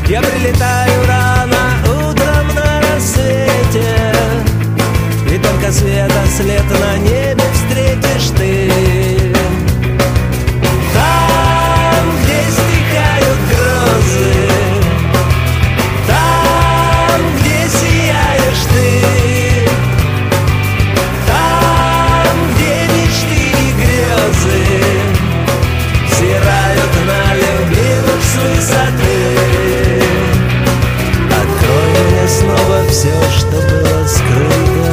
Я прилетаю рано утром на рассвете, и только света след на небе встретишь ты. Там, где стихают грозы, там, где сияешь ты, там, где мечты и грезы взирают на любимых с высоты. Открой мне снова все, что было скрыто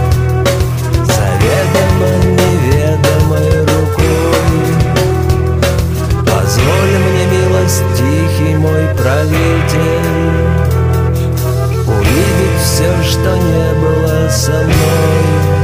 заведомо неведомой рукой. Позволь мне, милость, тихий мой правитель, увидеть все, что не было со мной.